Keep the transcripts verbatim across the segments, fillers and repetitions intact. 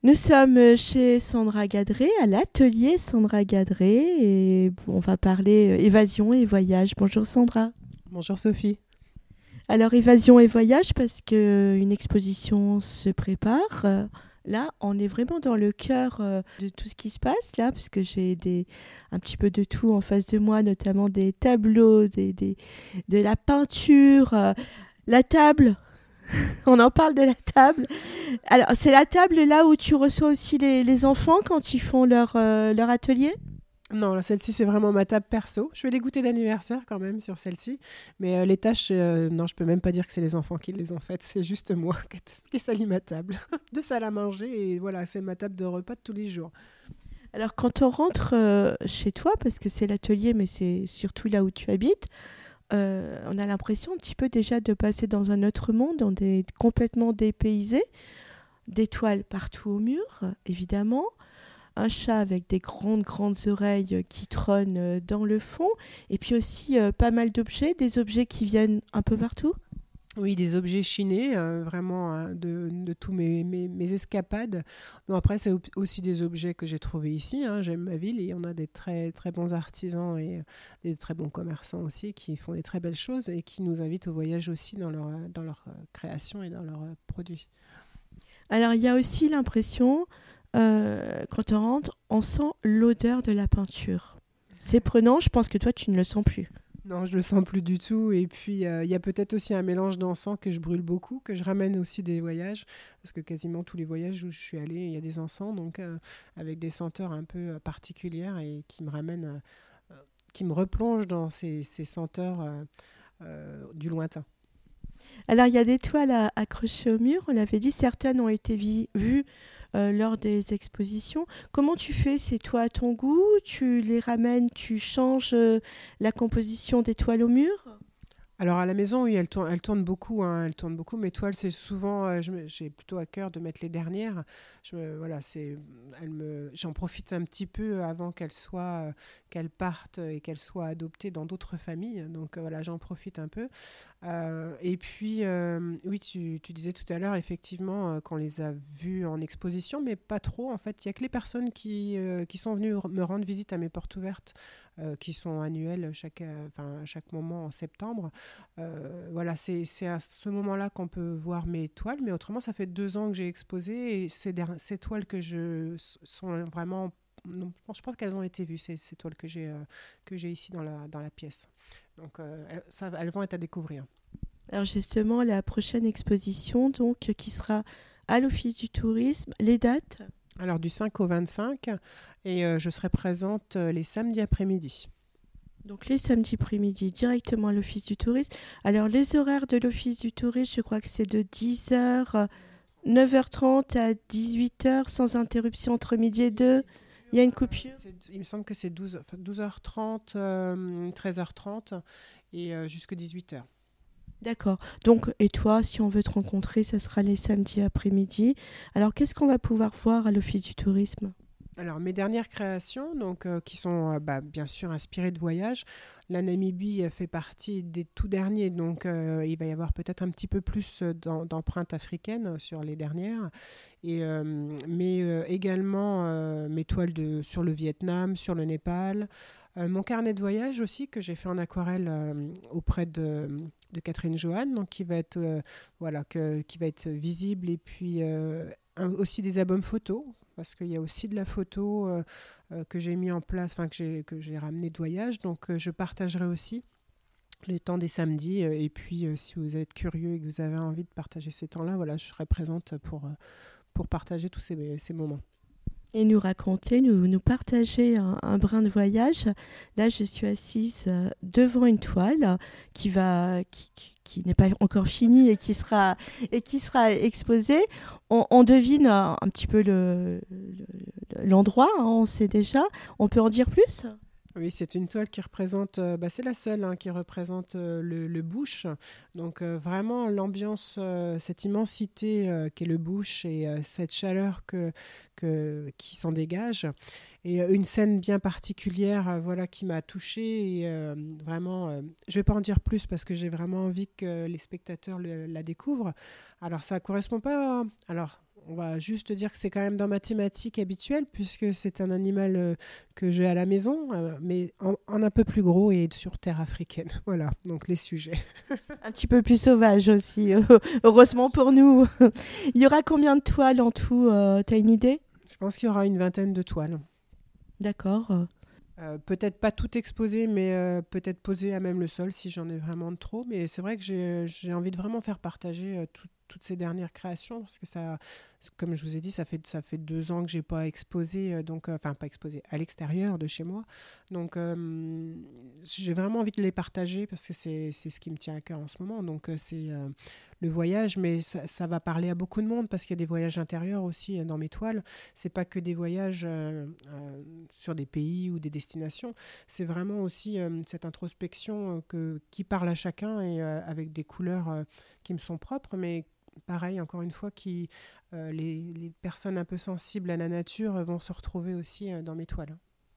Nous sommes chez Sandra Gadré, à l'atelier Sandra Gadré, et on va parler évasion et voyage. Bonjour Sandra. Bonjour Sophie. Alors évasion et voyage parce qu'une exposition se prépare. Euh, Là, on est vraiment dans le cœur euh, de tout ce qui se passe là, parce que j'ai des, un petit peu de tout en face de moi, notamment des tableaux, des, des, de la peinture, euh, la table. On en parle de la table. Alors, c'est la table là où tu reçois aussi les, les enfants quand ils font leur, euh, leur atelier? Non, là, celle-ci, c'est vraiment ma table perso. Je fais des goûters d'anniversaire quand même sur celle-ci. Mais euh, les tâches, euh, non, je peux même pas dire que c'est les enfants qui les ont faites. C'est juste moi qui salit ma table. De salle à manger. Et voilà, c'est ma table de repas de tous les jours. Alors, quand on rentre euh, chez toi, parce que c'est l'atelier, mais c'est surtout là où tu habites, euh, on a l'impression un petit peu déjà de passer dans un autre monde. On est complètement dépaysé. Des toiles partout au mur, évidemment. Un chat avec des grandes, grandes oreilles qui trônent dans le fond. Et puis aussi euh, pas mal d'objets, des objets qui viennent un peu partout. Oui, des objets chinés, euh, vraiment hein, de, de tous mes, mes, mes escapades. Bon, après, c'est aussi des objets que j'ai trouvés ici. Hein. J'aime ma ville et on a des très, très bons artisans et des très bons commerçants aussi qui font des très belles choses et qui nous invitent au voyage aussi dans leur, dans leur création et dans leurs produits. Alors il y a aussi l'impression, euh, quand on rentre, on sent l'odeur de la peinture. C'est prenant, je pense que toi tu ne le sens plus. Non, je le sens plus du tout. Et puis, euh, il y a peut-être aussi un mélange d'encens que je brûle beaucoup, que je ramène aussi des voyages, parce que quasiment tous les voyages où je suis allée, il y a des encens, donc euh, avec des senteurs un peu euh, particulières et qui me ramènent, euh, qui me replongent dans ces, ces senteurs euh, euh, du lointain. Alors il y a des toiles à- accrochées au mur, on l'avait dit, certaines ont été vi- vues euh, lors des expositions. Comment tu fais ces toiles à ton goût? Tu les ramènes, tu changes euh, la composition des toiles au mur? Alors à la maison, oui, elle tourne, elle tourne beaucoup, hein, elle tourne beaucoup. Mes toiles, c'est souvent, euh, je me- j'ai plutôt à cœur de mettre les dernières. Je me- voilà, c'est, elle me, j'en profite un petit peu avant qu'elles soient, euh, qu'elles partent et qu'elles soient adoptées dans d'autres familles. Donc euh, voilà, j'en profite un peu. Euh, et puis, euh, oui, tu, tu disais tout à l'heure, effectivement, euh, qu'on les a vues en exposition, mais pas trop. En fait, il y a que les personnes qui, euh, qui sont venues me rendre visite à mes portes ouvertes, euh, qui sont annuelles chaque, euh, enfin, à chaque moment en septembre. Euh, voilà, c'est, c'est à ce moment-là qu'on peut voir mes toiles, mais autrement, ça fait deux ans que j'ai exposé et ces, der- ces toiles que je sont vraiment, non, je pense qu'elles ont été vues, ces, ces toiles que j'ai euh, que j'ai ici dans la, dans la pièce. Donc, euh, elles, ça, elles vont être à découvrir. Alors justement, la prochaine exposition, donc, qui sera à l'Office du tourisme, les dates? Alors, du cinq au vingt-cinq, et euh, je serai présente euh, les samedis après-midi. Donc les samedis après-midi, directement à l'Office du tourisme. Alors les horaires de l'Office du tourisme, je crois que c'est de dix heures, neuf heures trente à dix-huit heures, sans interruption entre midi et deux. Il y a une coupure. C'est- il me semble que c'est douze, enfin, douze heures trente, euh, treize heures trente et euh, jusqu'à dix-huit heures. D'accord. Donc, et toi, si on veut te rencontrer, ça sera les samedis après-midi. Alors, qu'est-ce qu'on va pouvoir voir à l'Office du tourisme? Alors, mes dernières créations, donc, euh, qui sont euh, bah, bien sûr inspirées de voyages, la Namibie euh, fait partie des tout derniers, donc euh, il va y avoir peut-être un petit peu plus euh, d'em- d'empreintes africaines sur les dernières, et, euh, mais euh, également euh, mes toiles de, sur le Vietnam, sur le Népal, euh, mon carnet de voyage aussi que j'ai fait en aquarelle euh, auprès de, de Catherine Joanne, donc qui va être, euh, voilà, que- qui va être visible, et puis euh, un- aussi des albums photos parce qu'il y a aussi de la photo euh, euh, que j'ai mis en place, enfin que j'ai que j'ai ramené de voyage, donc euh, je partagerai aussi les temps des samedis. euh, et puis euh, si vous êtes curieux et que vous avez envie de partager ces temps-là, voilà, je serai présente pour euh, pour partager tous ces, ces moments. Et nous raconter, nous, nous partager un, un brin de voyage. Là, je suis assise euh, devant une toile qui va, qui, qui- qui n'est pas encore finie et qui sera, et qui sera exposée. On, on devine un, un petit peu le, le- l'endroit, hein, on sait déjà. On peut en dire plus? Oui, c'est une toile qui représente, euh, bah, c'est la seule hein, qui représente euh, le, le bush. Donc euh, vraiment l'ambiance, euh, cette immensité euh, qu'est le bush et euh, cette chaleur que, que- qui s'en dégage. Et euh, une scène bien particulière, euh, voilà, qui m'a touchée. Et, euh, vraiment, euh, je vais pas en dire plus parce que j'ai vraiment envie que les spectateurs le- la découvrent. Alors ça correspond pas. Alors on va juste dire que c'est quand même dans ma thématique habituelle, puisque c'est un animal euh, que j'ai à la maison, euh, mais en, en un peu plus gros et sur terre africaine. Voilà, donc les sujets. Un petit peu plus sauvage aussi, heureusement pour nous. Il y aura combien de toiles en tout, euh, t'as une idée? Je pense qu'il y aura une vingtaine de toiles. D'accord. Euh, peut-être pas tout exposé, mais euh, peut-être posé à même le sol si j'en ai vraiment de trop. Mais c'est vrai que j'ai, j'ai envie de vraiment faire partager euh, tout- toutes ces dernières créations parce que ça, comme je vous ai dit, ça fait, ça fait deux ans que j'ai pas exposé, euh, donc, euh, enfin pas exposé à l'extérieur de chez moi. Donc euh, j'ai vraiment envie de les partager parce que c'est, c'est ce qui me tient à cœur en ce moment. Donc euh, c'est euh, le voyage, mais ça, ça va parler à beaucoup de monde parce qu'il y a des voyages intérieurs aussi euh, dans mes toiles. C'est pas que des voyages euh, euh, sur des pays ou des destinations. C'est vraiment aussi euh, cette introspection euh, que, qui parle à chacun et euh, avec des couleurs euh, qui me sont propres, mais pareil, encore une fois, qui, euh, les, les personnes un peu sensibles à la nature euh, vont se retrouver aussi euh, dans mes toiles.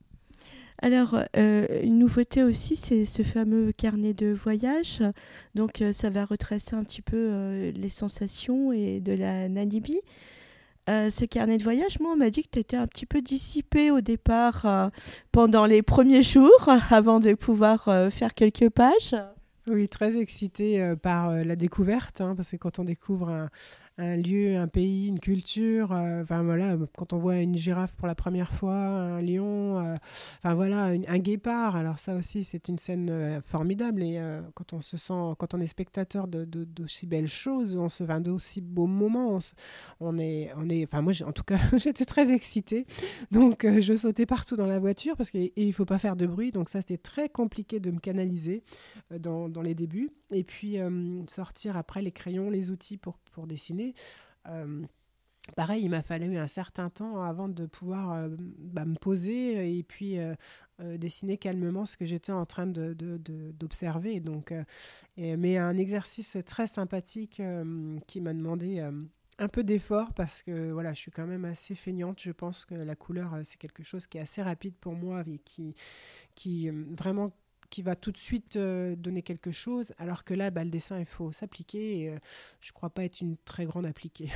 Alors, euh, une nouveauté aussi, c'est ce fameux carnet de voyage. Donc, euh, ça va retracer un petit peu euh, les sensations et de la Namibie. Euh, ce carnet de voyage, moi, on m'a dit que tu étais un petit peu dissipée au départ euh, pendant les premiers jours, avant de pouvoir euh, faire quelques pages. Oui, très excitée euh, par euh, la découverte, hein, parce que quand on découvre un, un lieu, un pays, une culture, euh, enfin voilà, quand on voit une girafe pour la première fois, un lion, euh, enfin voilà, une- un guépard, alors ça aussi c'est une scène euh, formidable et euh, quand on se sent, quand on est spectateur de, de- d'aussi belles choses, on se, enfin, d'aussi beaux moments, on, se- on est, on est, enfin moi j'ai- en tout cas j'étais très excitée, donc euh, je sautais partout dans la voiture parce qu'il ne faut pas faire de bruit, donc ça c'était très compliqué de me canaliser euh, dans, dans les débuts. Et puis euh, sortir après les crayons, les outils pour, pour dessiner. Euh, Pareil, il m'a fallu un certain temps avant de pouvoir euh, bah, me poser et puis euh, euh, dessiner calmement ce que j'étais en train de, de- de- d'observer. Donc, euh, et- mais un exercice très sympathique euh, qui m'a demandé euh, un peu d'effort parce que voilà, je suis quand même assez feignante. Je pense que la couleur, euh, c'est quelque chose qui est assez rapide pour moi et qui, qui euh, vraiment qui va tout de suite euh, donner quelque chose, alors que là, bah, le dessin, il faut s'appliquer. Et, euh, je ne crois pas être une très grande appliquée.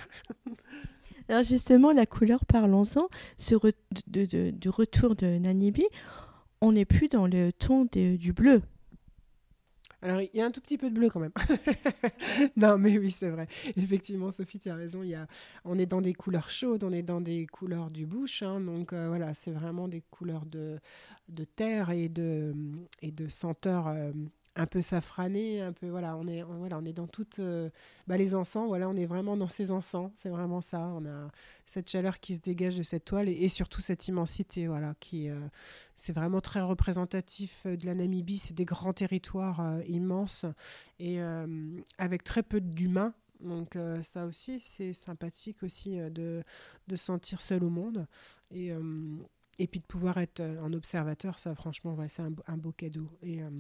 Alors justement, la couleur, parlons-en, ce re- de, de- du retour de Nanibi, on n'est plus dans le ton de- du bleu. Alors, il y a un tout petit peu de bleu quand même. Non, mais oui, c'est vrai. Effectivement, Sophie, tu as raison. Il y a... On est dans des couleurs chaudes, on est dans des couleurs du bush. Hein, donc, euh, voilà, c'est vraiment des couleurs de, de terre et de, et de senteurs euh, un peu safranées. Un peu, voilà, on est, on- voilà, on est dans toutes euh, bah, les encens. Voilà, on est vraiment dans ces encens. C'est vraiment ça. On a cette chaleur qui se dégage de cette toile et, et surtout cette immensité. Voilà, qui, euh, c'est vraiment très représentatif euh, de la Namibie. C'est des grands territoires euh, immenses et euh, avec très peu d'humains. Donc euh, ça aussi, c'est sympathique aussi euh, de, de se sentir seul au monde. Et, euh, et puis de pouvoir être euh, un observateur, ça franchement, ouais, c'est un, un beau cadeau. Et, euh,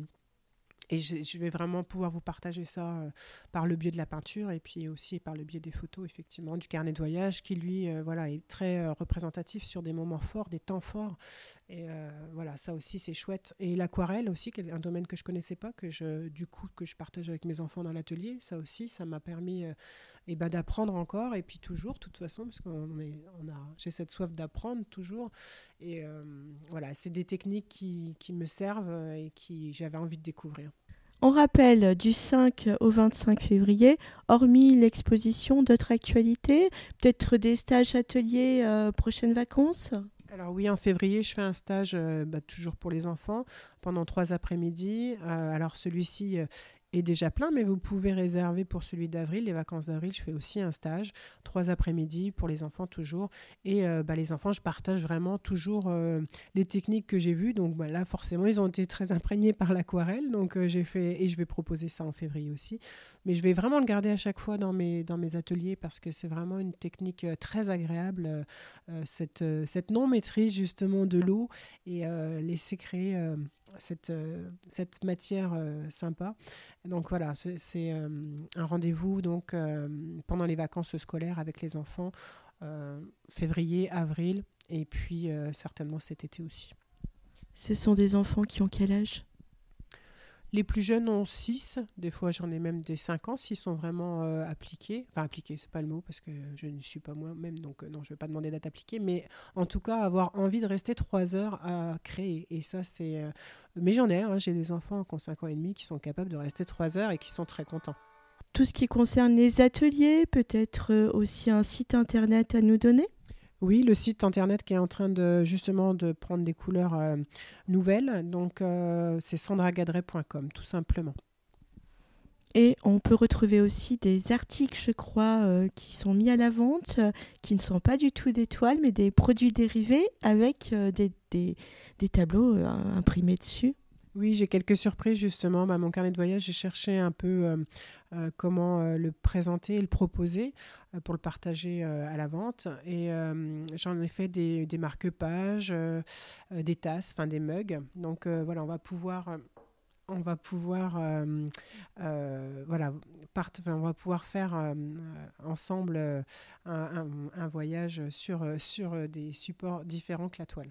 et je, je vais vraiment pouvoir vous partager ça euh, par le biais de la peinture et puis aussi par le biais des photos, effectivement, du carnet de voyage qui, lui, euh, voilà, est très euh, représentatif sur des moments forts, des temps forts. Et euh, voilà, ça aussi, c'est chouette. Et l'aquarelle aussi, qui est un domaine que je connaissais pas, que je, du coup, que je partage avec mes enfants dans l'atelier, ça aussi, ça m'a permis euh, eh ben, d'apprendre encore. Et puis toujours, de toute façon, parce qu'on est, on a, j'ai cette soif d'apprendre toujours. Et euh, voilà, c'est des techniques qui, qui me servent euh, et qui j'avais envie de découvrir. On rappelle du cinq au vingt-cinq février, hormis l'exposition, d'autres actualités, peut-être des stages ateliers euh, prochaines vacances. Alors oui, en février, je fais un stage euh, bah, toujours pour les enfants pendant trois après-midi. Euh, alors celui-ci euh, est déjà plein, mais vous pouvez réserver pour celui d'avril. Les vacances d'avril, je fais aussi un stage, trois après-midi pour les enfants toujours. Et euh, bah, les enfants, je partage vraiment toujours euh, les techniques que j'ai vues. Donc bah, là, forcément, ils ont été très imprégnés par l'aquarelle. Donc euh, j'ai fait et je vais proposer ça en février aussi. Mais je vais vraiment le garder à chaque fois dans mes, dans mes ateliers parce que c'est vraiment une technique euh, très agréable. euh, euh, cette, euh, cette non-maîtrise justement de l'eau et euh, laisser créer euh, cette, euh, cette matière euh, sympa. Donc voilà, c'est, c'est euh, un rendez-vous donc, euh, pendant les vacances scolaires avec les enfants, euh, février, avril, et puis euh, certainement cet été aussi. Ce sont des enfants qui ont quel âge? Les plus jeunes ont six, des fois j'en ai même des cinq ans s'ils sont vraiment euh, appliqués. Enfin appliqués, c'est pas le mot parce que je ne suis pas moi-même, donc euh, non, je ne vais pas demander d'être appliqué, mais en tout cas avoir envie de rester trois heures à créer. Et ça c'est... Euh... Mais j'en ai, hein, j'ai des enfants qui ont cinq ans et demi qui sont capables de rester trois heures et qui sont très contents. Tout ce qui concerne les ateliers, peut-être euh, aussi un site internet à nous donner ? Oui, le site internet qui est en train de justement de prendre des couleurs euh, nouvelles, donc euh, c'est sandra gadret point com tout simplement. Et on peut retrouver aussi des articles, je crois, euh, qui sont mis à la vente, euh, qui ne sont pas du tout des toiles, mais des produits dérivés avec euh, des, des, des tableaux euh, imprimés dessus. Oui, j'ai quelques surprises justement. Bah, mon carnet de voyage, j'ai cherché un peu euh, euh, comment euh, le présenter et le proposer euh, pour le partager euh, à la vente. Et euh, j'en ai fait des, des marque-pages, euh, euh, des tasses, enfin des mugs. Donc euh, voilà, on va pouvoir... Euh, on va pouvoir euh, euh, voilà part, enfin, on va pouvoir faire euh, ensemble euh, un, un, un voyage sur, sur des supports différents que la toile.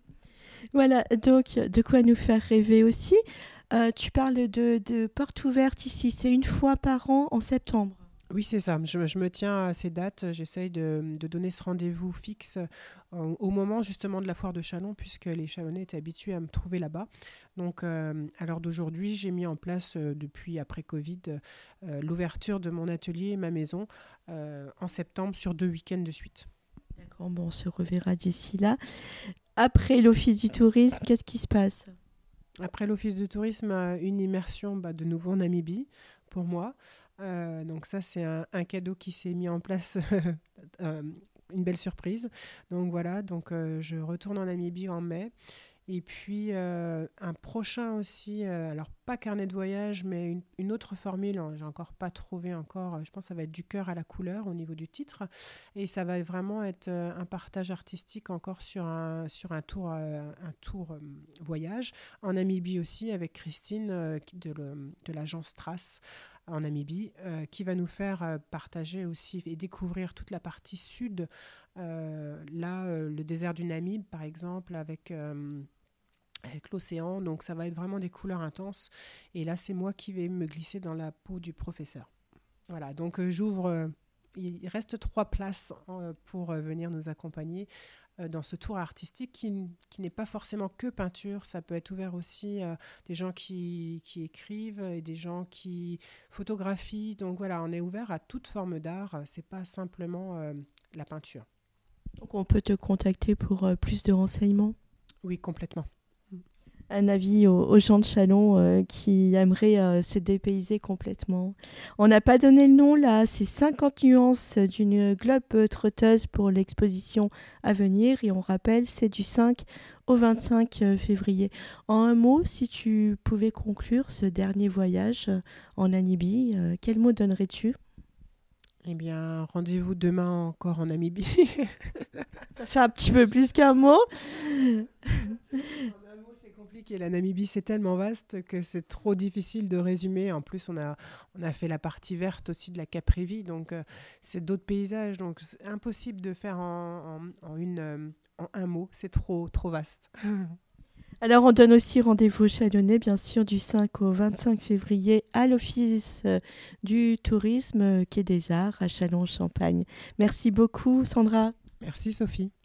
Voilà, donc de quoi nous faire rêver aussi. Euh, tu parles de, de portes ouvertes ici, c'est une fois par an en septembre. Oui, c'est ça. Je, je me tiens à ces dates. J'essaye de, de donner ce rendez-vous fixe euh, au moment justement de la foire de Châlons, puisque les Chalonnais étaient habitués à me trouver là-bas. Donc, euh, à l'heure d'aujourd'hui, j'ai mis en place, euh, depuis après Covid, euh, l'ouverture de mon atelier et ma maison euh, en septembre sur deux week-ends de suite. D'accord, bon, on se reverra d'ici là. Après l'Office du tourisme, qu'est-ce qui se passe ? Après l'Office du tourisme, une immersion bah, de nouveau en Namibie pour moi. Euh, donc ça, c'est un, un cadeau qui s'est mis en place, euh, une belle surprise. Donc voilà, donc, euh, je retourne en Namibie en mai. Et puis euh, un prochain aussi, euh, alors pas carnet de voyage, mais une, une autre formule, hein, j'ai encore pas trouvé encore, je pense que ça va être du cœur à la couleur au niveau du titre. Et ça va vraiment être euh, un partage artistique encore sur un, sur un tour, euh, un tour euh, voyage. En Namibie aussi, avec Christine euh, de, le, de l'agence Trace en Namibie, euh, qui va nous faire euh, partager aussi et découvrir toute la partie sud. Euh, là, euh, le désert du Namib, par exemple, avec... Euh, avec l'océan, donc ça va être vraiment des couleurs intenses. Et là, c'est moi qui vais me glisser dans la peau du professeur. Voilà, donc euh, j'ouvre... Euh, il reste trois places euh, pour euh, venir nous accompagner euh, dans ce tour artistique qui, qui n'est pas forcément que peinture. Ça peut être ouvert aussi euh, des gens qui, qui écrivent et des gens qui photographient. Donc voilà, on est ouvert à toute forme d'art. C'est pas simplement euh, la peinture. Donc on peut te contacter pour euh, plus de renseignements ? Oui, complètement. Un avis aux, aux gens de Châlons euh, qui aimeraient euh, se dépayser complètement. On n'a pas donné le nom là, c'est cinquante nuances d'une globe trotteuse pour l'exposition à venir et on rappelle, c'est du cinq au vingt-cinq février. En un mot, si tu pouvais conclure ce dernier voyage en Namibie, euh, quel mot donnerais-tu ? Eh bien, rendez-vous demain encore en Namibie. Ça fait un petit peu plus qu'un mot. Et la Namibie, c'est tellement vaste que c'est trop difficile de résumer. En plus, on a, on a fait la partie verte aussi de la Caprivi, donc euh, c'est d'autres paysages. Donc, c'est impossible de faire en, en, en, une, euh, en un mot. C'est trop, trop vaste. Alors, on donne aussi rendez-vous aux Chalonnais, bien sûr, du cinq au vingt-cinq février à l'Office du tourisme Quai des Arts à Châlons-en-Champagne. Merci beaucoup, Sandra. Merci, Sophie.